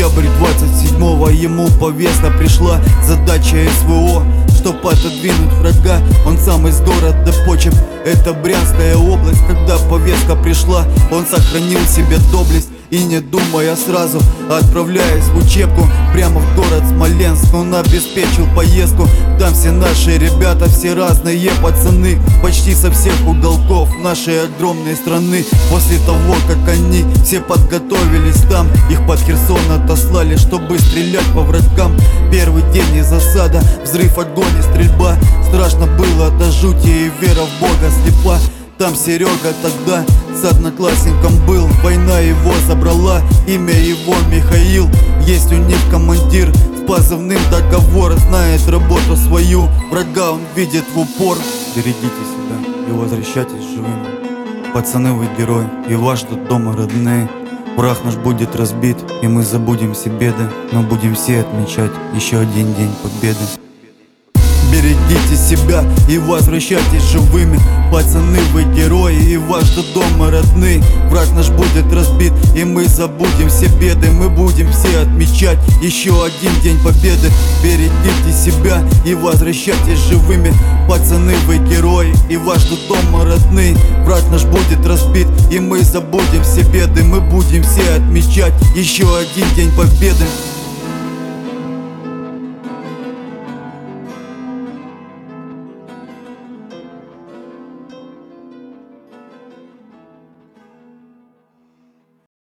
Ноябрь 27-го, ему повестка пришла. Задача СВО, чтоб отодвинуть врага. Он сам из города Почеп, это Брянская область. Когда повестка пришла, он сохранил себе доблесть и, не думая сразу, отправляясь в учебку прямо в город Смоленск, он обеспечил поездку. Там все наши ребята, все разные пацаны, почти со всех уголков нашей огромной страны. После того, как они все подготовились там, их под Херсон отослали, чтобы стрелять по врагам. Первый день и засада, взрыв, огонь и стрельба. Страшно было до жути, и вера в Бога слепа. Там Серега тогда с одноклассником был, война его забрала, имя его Михаил. Есть у них командир с позывным договор, знает работу свою, врага он видит в упор. Берегите себя и возвращайтесь живыми. Пацаны, вы герои, и вас ждут дома родные. Враг наш будет разбит, и мы забудем все беды, но будем все отмечать еще один день победы. Берегите себя и возвращайтесь живыми. Пацаны, вы герои, и вас ждут дома родные. Враг наш будет разбит, и мы забудем все беды, мы будем все отмечать еще один день победы. Берегите себя и возвращайтесь живыми. Пацаны, вы герои, и вас ждут дома родные. Враг наш будет разбит, и мы забудем все беды, мы будем все отмечать еще один день победы.